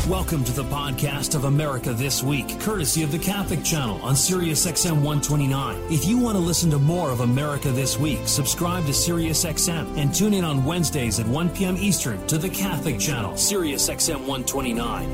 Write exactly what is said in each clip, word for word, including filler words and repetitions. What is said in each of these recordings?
Welcome to the podcast of America This Week, courtesy of the Catholic Channel on Sirius X M one twenty-nine. If you want to listen to more of America This Week, subscribe to Sirius X M and tune in on Wednesdays at one p.m. Eastern to the Catholic Channel, Sirius X M one twenty-nine.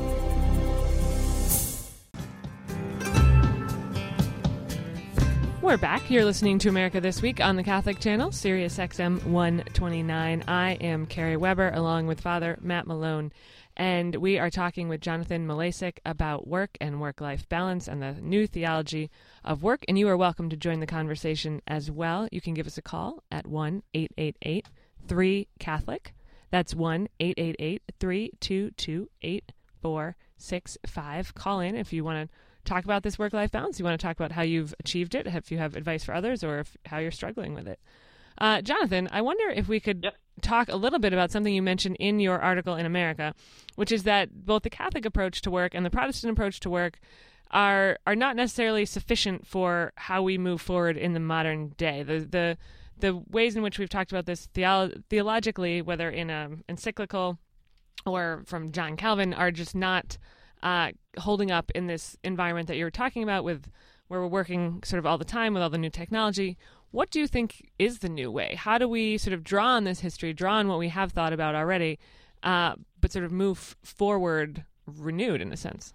We're back. You're listening to America This Week on the Catholic Channel, Sirius X M one twenty-nine. I am Carrie Weber, along with Father Matt Malone, and we are talking with Jonathan Malesic about work and work-life balance and the new theology of work, and you are welcome to join the conversation as well. You can give us a call at one eight eight eight three Catholic. That's one eight eight eight three two two eight four six five. Call in if you want to talk about this work-life balance. You want to talk about how you've achieved it, if you have advice for others, or if, how you're struggling with it. Uh, Jonathan, I wonder if we could yep. talk a little bit about something you mentioned in your article in America, which is that both the Catholic approach to work and the Protestant approach to work are are not necessarily sufficient for how we move forward in the modern day. The the the ways in which we've talked about this theolo- theologically, whether in an encyclical or from John Calvin, are just not Uh, holding up in this environment that you were talking about, with where we're working sort of all the time with all the new technology. What do you think is the new way? How do we sort of draw on this history, draw on what we have thought about already, uh, but sort of move forward renewed in a sense?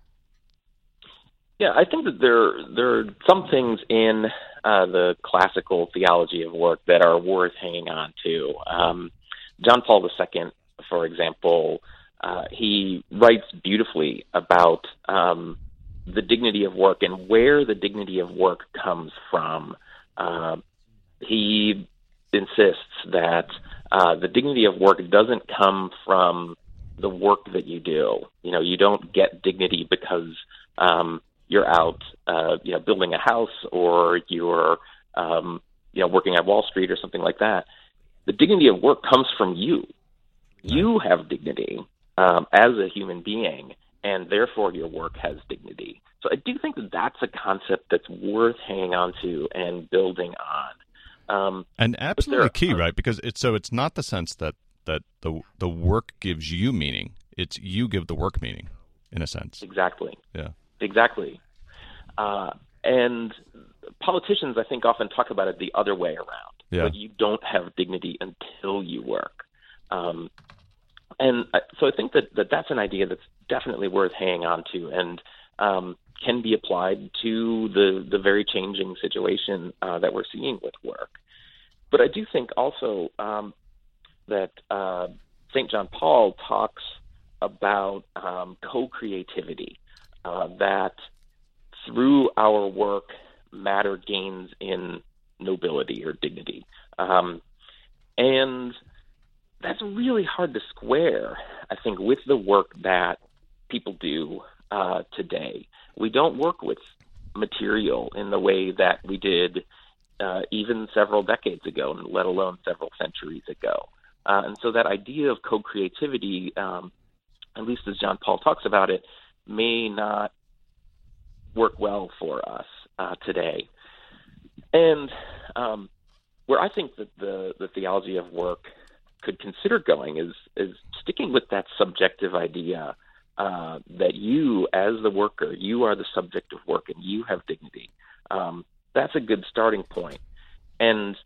Yeah, I think that there there are some things in uh, the classical theology of work that are worth hanging on to. Um, John Paul the Second, for example, Uh, he writes beautifully about um, the dignity of work and where the dignity of work comes from. Uh, he insists that uh, the dignity of work doesn't come from the work that you do. You know, you don't get dignity because um, you're out, uh, you know, building a house or you're, um, you know, working at Wall Street or something like that. The dignity of work comes from you. You have dignity Um, as a human being, and therefore your work has dignity. So I do think that that's a concept that's worth hanging on to and building on. Um, and absolutely there, key, right? Because it's so it's not the sense that, that the the work gives you meaning; it's you give the work meaning, in a sense. Exactly. Yeah. Exactly. Uh, and politicians, I think, often talk about it the other way around. Yeah. Like you don't have dignity until you work. Um, And so I think that, that that's an idea that's definitely worth hanging on to and um, can be applied to the, the very changing situation uh, that we're seeing with work. But I do think also um, that uh, Saint John Paul talks about um, co-creativity, uh, that through our work, matter gains in nobility or dignity. Um, and that's really hard to square, I think, with the work that people do uh, today. We don't work with material in the way that we did uh, even several decades ago, let alone several centuries ago. Uh, and so that idea of co-creativity, um, at least as John Paul talks about it, may not work well for us uh, today. And um, where I think that the, the theology of work could consider going is is sticking with that subjective idea uh, that you, as the worker, you are the subject of work and you have dignity. Um, that's a good starting point. And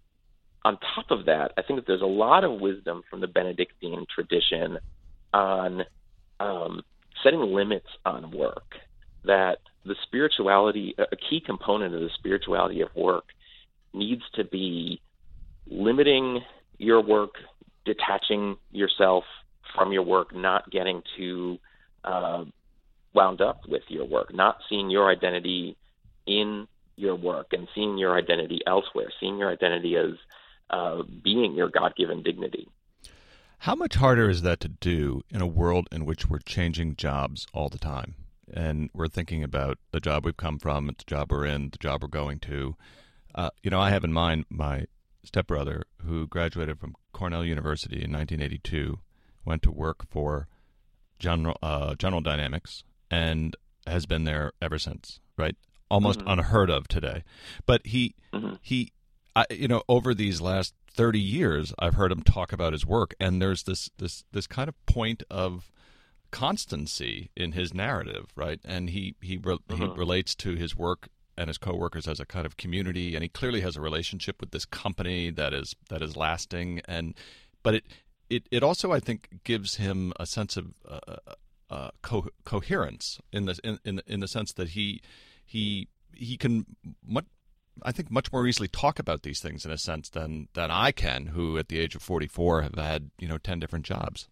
on top of that, I think that there's a lot of wisdom from the Benedictine tradition on um, setting limits on work, that the spirituality, a key component of the spirituality of work needs to be limiting your work, detaching yourself from your work, not getting too uh, wound up with your work, not seeing your identity in your work and seeing your identity elsewhere, seeing your identity as uh, being your God-given dignity. How much harder is that to do in a world in which we're changing jobs all the time? And we're thinking about the job we've come from, the job we're in, the job we're going to. Uh, you know, I have in mind my stepbrother who graduated from Cornell University in nineteen eighty-two, went to work for General uh, General Dynamics, and has been there ever since, right? Almost mm-hmm. unheard of today. But he, mm-hmm. he, I, you know, over these last thirty years, I've heard him talk about his work, and there's this this this kind of point of constancy in his narrative, right? And he he re- Mm-hmm. he relates to his work and his coworkers as a kind of community, and he clearly has a relationship with this company that is that is lasting. And but it it, it also, I think, gives him a sense of uh, uh, co- coherence in the in, in in the sense that he he he can much, I think much more easily talk about these things in a sense than than I can, who at the age of forty-four have had, you know, ten different jobs.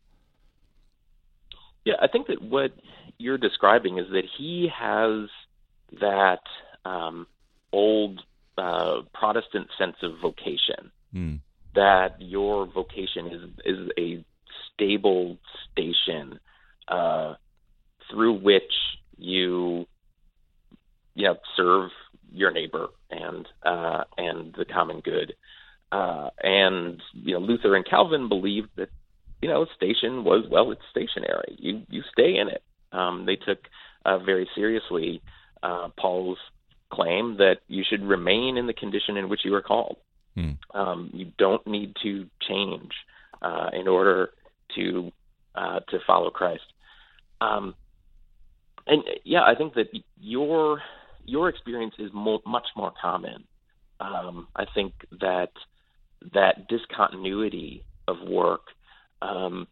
Yeah, I think that what you're describing is that he has that um, old uh, Protestant sense of vocation, Mm. that your vocation is is a stable station uh, through which you you know serve your neighbor and uh, and the common good. Uh, and you know, Luther and Calvin believed that you know station was well, it's stationary. You you stay in it. Um, they took uh, very seriously uh, Paul's claim that you should remain in the condition in which you were called. Hmm. Um, you don't need to change uh, in order to uh, to follow Christ. Um, and yeah, I think that your your experience is mo- much more common. Um, I think that that discontinuity of work um,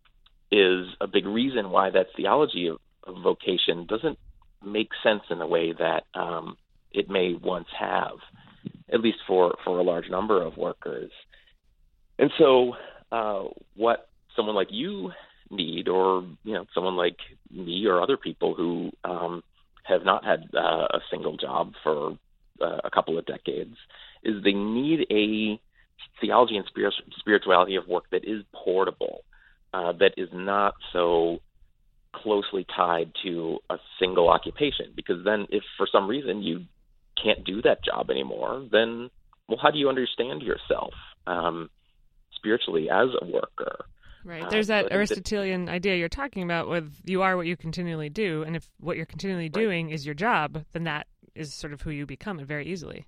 is a big reason why that theology of, of vocation doesn't make sense in the way that um, it may once have, at least for, for a large number of workers. And so uh, what someone like you need, or you know, someone like me or other people who um, have not had uh, a single job for uh, a couple of decades, is they need a theology and spirit, spirituality of work that is portable, uh, that is not so closely tied to a single occupation. Because then if for some reason you can't do that job anymore, then, well, how do you understand yourself um, spiritually as a worker? Right. There's uh, that Aristotelian idea you're talking about with you are what you continually do, and if what you're continually doing right. is your job, then that is sort of who you become very easily.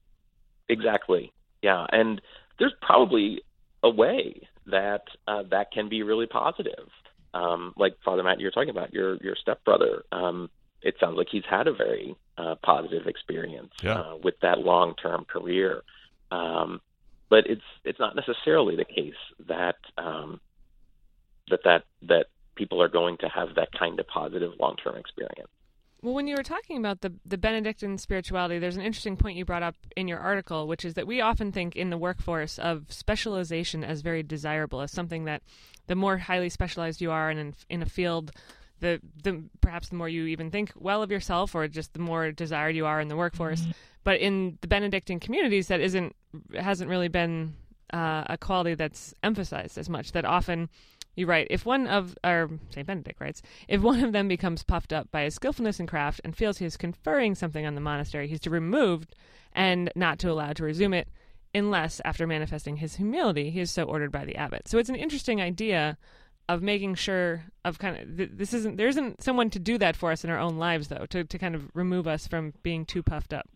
Exactly. Yeah. And there's probably a way that uh, that can be really positive. Um, like Father Matt, you're talking about your, your stepbrother. Um, it sounds like he's had a very uh, positive experience yeah. uh, with that long-term career. Um, but it's it's not necessarily the case that um, that that that people are going to have that kind of positive long-term experience. Well, when you were talking about the, the Benedictine spirituality, there's an interesting point you brought up in your article, which is that we often think in the workforce of specialization as very desirable, as something that the more highly specialized you are in, in a field, the, the perhaps the more you even think well of yourself, or just the more desired you are in the workforce. Mm-hmm. But in the Benedictine communities, that isn't hasn't really been uh, a quality that's emphasized as much, that often... You write, if one of, or Saint Benedict writes, if one of them becomes puffed up by his skillfulness in craft and feels he is conferring something on the monastery, he's to be removed and not to allow to resume it, unless, after manifesting his humility, he is so ordered by the abbot. So it's an interesting idea of making sure of kind of, th- this isn't, there isn't someone to do that for us in our own lives, though, to, to kind of remove us from being too puffed up.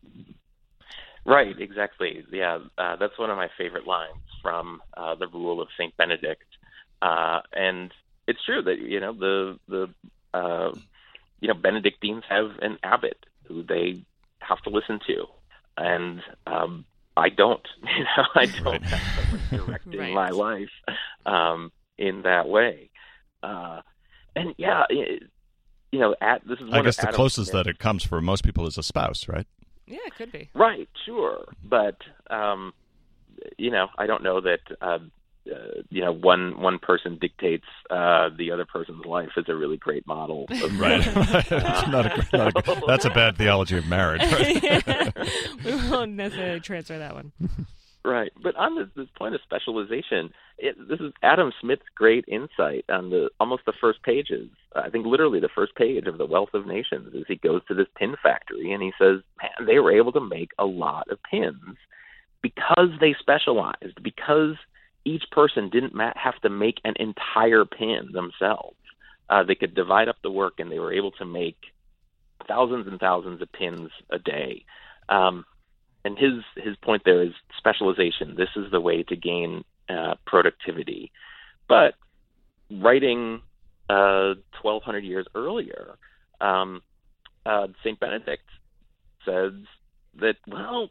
Right, exactly. Yeah, uh, that's one of my favorite lines from uh, the Rule of Saint Benedict. Uh, and it's true that, you know, the, the uh, you know, Benedictines have an abbot who they have to listen to. And um, I don't, you know, I don't right. have someone directing right. my life um, in that way. Uh, and yeah, it, you know, at, this is one I guess of the Adam closest Smith. that it comes for most people is a spouse, right? Yeah, it could be. Right, sure. But, um, you know, I don't know that, uh, uh, you know, one one person dictates uh, the other person's life is a really great model. Of right. That's, not a, not a, that's a bad theology of marriage. Right? Yeah. We won't necessarily transfer that one. Right. But on this, this point of specialization, it, this is Adam Smith's great insight on the almost the first pages. I think literally the first page of The Wealth of Nations is he goes to this pin factory and he says, man, they were able to make a lot of pins because they specialized, because each person didn't ma- have to make an entire pin themselves. Uh, they could divide up the work, and they were able to make thousands and thousands of pins a day. Um, and his his point there is specialization. This is the way to gain uh, productivity. But writing uh, twelve hundred years earlier, um, uh, Saint Benedict says that, well,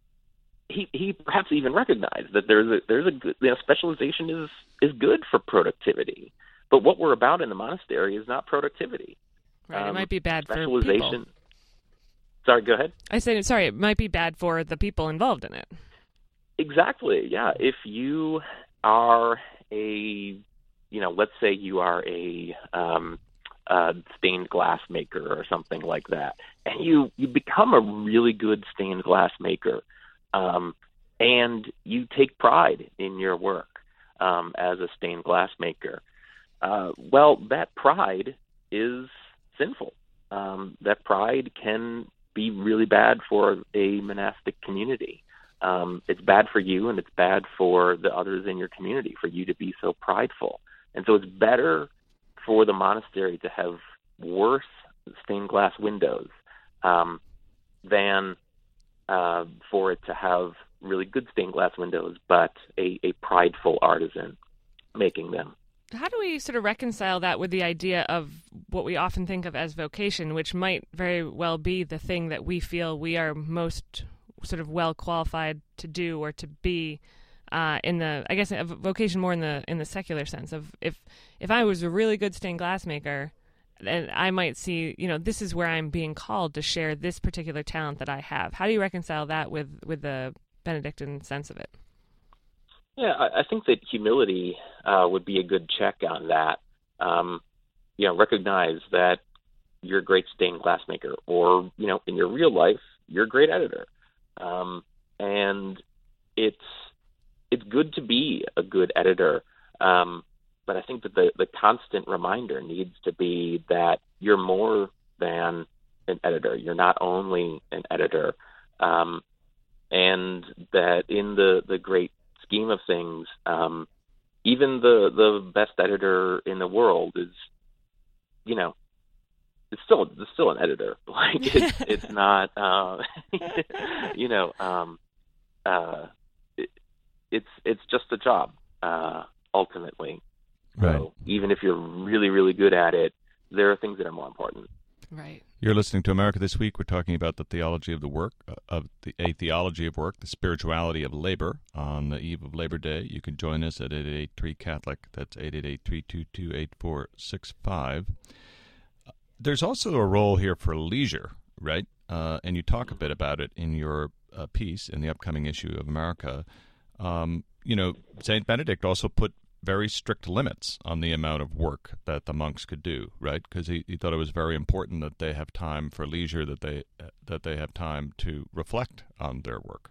he he perhaps even recognized that there's a there's a good, you know, specialization is is good for productivity, but what we're about in the monastery is not productivity. Right, um, it might be bad for specialization. people. Sorry, go ahead. I said, sorry, it might be bad for the people involved in it. Exactly. Yeah. If you are a, you know, let's say you are a um, uh, stained glass maker or something like that, and you you become a really good stained glass maker. Um, and you take pride in your work um, as a stained glass maker. Uh, well, that pride is sinful. Um, that pride can be really bad for a monastic community. Um, it's bad for you, and it's bad for the others in your community for you to be so prideful. And so it's better for the monastery to have worse stained glass windows um, than Uh, for it to have really good stained glass windows, but a, a prideful artisan making them. How do we sort of reconcile that with the idea of what we often think of as vocation, which might very well be the thing that we feel we are most sort of well qualified to do or to be uh, in the, I guess, a vocation more in the in the secular sense of if if I was a really good stained glass maker, and I might see, you know, this is where I'm being called to share this particular talent that I have. How do you reconcile that with, with the Benedictine sense of it? Yeah, I, I think that humility uh, would be a good check on that. Um, you know, recognize that you're a great stained glass maker, or, you know, in your real life, you're a great editor. Um, and it's it's good to be a good editor. Um, But I think that the, the constant reminder needs to be that you're more than an editor. You're not only an editor. Um, and that in the, the great scheme of things, um, even the, the best editor in the world is, you know, it's still it's still an editor. Like it's it's not, uh, you know, um, uh, it, it's it's just a job uh, ultimately. Right. So even if you're really, really good at it, there are things that are more important. Right. You're listening to America This Week. We're talking about the theology of the work, uh, of the a theology of work, the spirituality of labor on the eve of Labor Day. You can join us at eight eight eight three Catholic. That's eight eight eight three two two eight four six five. There's also a role here for leisure, right? Uh, and you talk a bit about it in your uh, piece in the upcoming issue of America. Um, you know, Saint Benedict also put very strict limits on the amount of work that the monks could do, right? Because he, he thought it was very important that they have time for leisure, that they uh, that they have time to reflect on their work.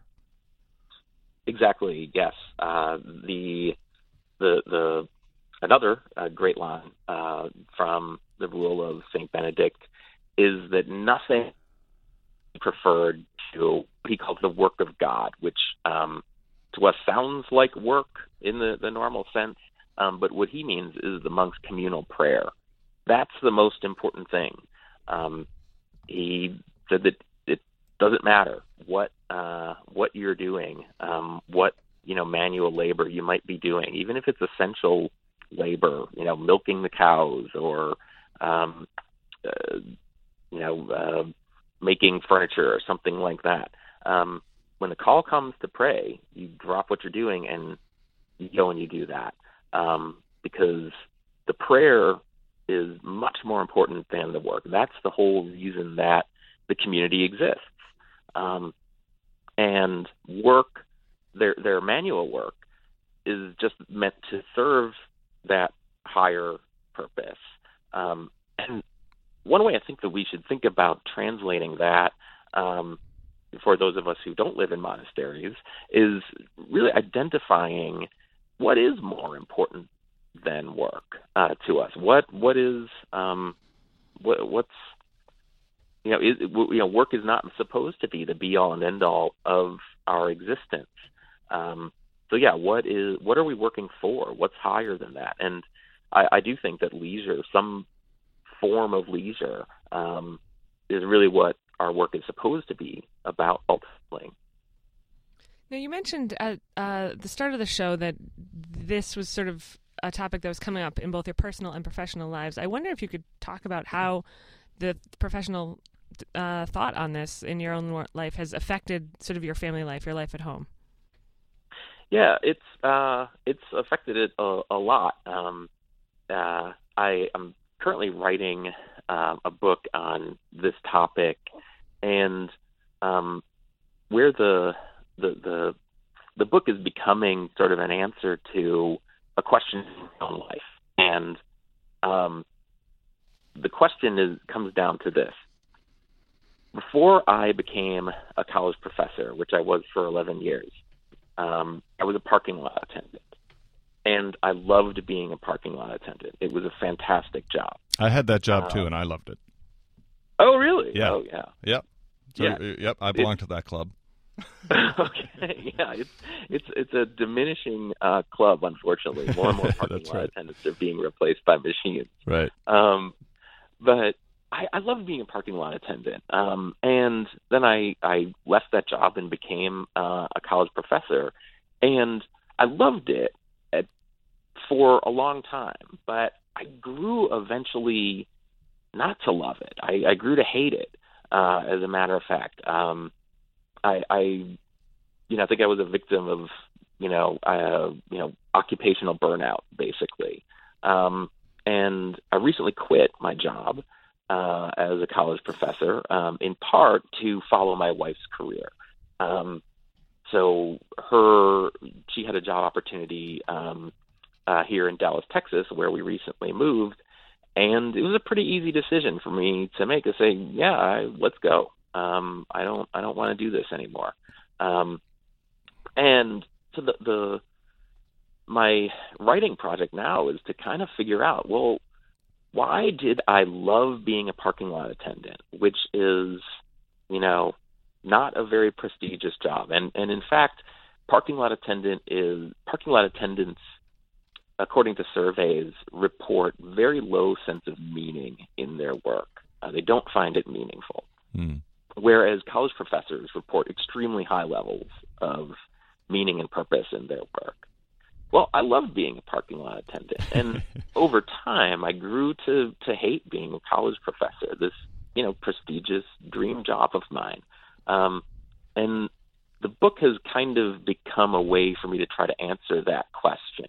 Exactly. Yes. Uh, the the the another uh, great line uh, from the rule of Saint Benedict is that nothing preferred to what he called the work of God, which um, to us sounds like work in the, the normal sense, um, but what he means is the monk's communal prayer. That's the most important thing. Um, he said that it doesn't matter what uh, what you're doing, um, what you know manual labor you might be doing, even if it's essential labor, you know, milking the cows or um, uh, you know uh, making furniture or something like that. Um, when the call comes to pray, you drop what you're doing and you go and you do that, um, because the prayer is much more important than the work. That's the whole reason that the community exists. Um, and work, their their manual work, is just meant to serve that higher purpose. Um, and one way I think that we should think about translating that um, for those of us who don't live in monasteries is really identifying what is more important than work uh, to us. What what is um, what, what's you know is, you know work is not supposed to be the be all and end all of our existence. Um, so yeah, what is what are we working for? What's higher than that? And I, I do think that leisure, some form of leisure, um, is really what our work is supposed to be about ultimately. Now, you mentioned at uh, the start of the show that this was sort of a topic that was coming up in both your personal and professional lives. I wonder if you could talk about how the professional uh, thought on this in your own life has affected sort of your family life, your life at home. Yeah, it's uh, it's affected it a, a lot. Um, uh, I am currently writing uh, a book on this topic, and um, where the, the the the book is becoming sort of an answer to a question in my own life, and um, the question is comes down to this: before I became a college professor, which I was for eleven years. Um, I was a parking lot attendant, and I loved being a parking lot attendant. It was a fantastic job. I had that job, um, too, and I loved it. Oh, really? Yeah. Oh, yeah. Yep. So, yeah. Yep, I belong it, to that club. Okay, yeah. It's it's it's a diminishing uh, club, unfortunately. More and more parking lot right. attendants are being replaced by machines. Right. Um, but I, I loved being a parking lot attendant. Um, and then I, I left that job and became uh, a college professor. And I loved it at, for a long time. But I grew eventually not to love it. I, I grew to hate it, uh, as a matter of fact. Um, I, I, you know, I think I was a victim of, you know, uh, you know, occupational burnout, basically. Um, and I recently quit my job. Uh, as a college professor, um, in part to follow my wife's career. Um, so her, she had a job opportunity um, uh, here in Dallas, Texas, where we recently moved, and it was a pretty easy decision for me to make. To say, yeah, I, let's go. Um, I don't, I don't want to do this anymore. Um, and so the, the my writing project now is to kind of figure out, well, why did I love being a parking lot attendant, which is, you know, not a very prestigious job. And, and in fact, parking lot attendant is parking lot attendants, according to surveys, report very low sense of meaning in their work. Uh, they don't find it meaningful. Mm. Whereas college professors report extremely high levels of meaning and purpose in their work. Well, I loved being a parking lot attendant, and over time, I grew to, to hate being a college professor, this, you know, prestigious dream job of mine. Um, and the book has kind of become a way for me to try to answer that question.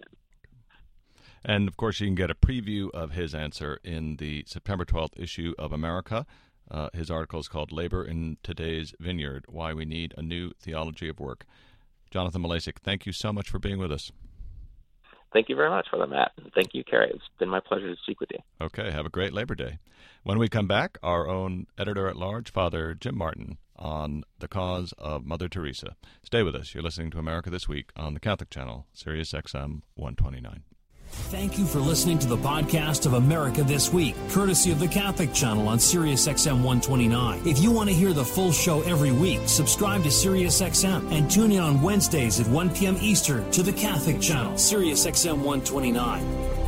And, of course, you can get a preview of his answer in the September twelfth issue of America. Uh, his article is called Labor in Today's Vineyard, Why We Need a New Theology of Work. Jonathan Malesic, thank you so much for being with us. Thank you very much for that, Matt. Thank you, Carrie. It's been my pleasure to speak with you. Okay, have a great Labor Day. When we come back, our own editor-at-large, Father Jim Martin, on the cause of Mother Teresa. Stay with us. You're listening to America This Week on the Catholic Channel, Sirius X M one twenty-nine. Thank you for listening to the podcast of America This Week, courtesy of the Catholic Channel on Sirius X M one twenty-nine. If you want to hear the full show every week, subscribe to Sirius X M and tune in on Wednesdays at one p.m. Eastern to the Catholic Channel, Sirius X M one twenty-nine.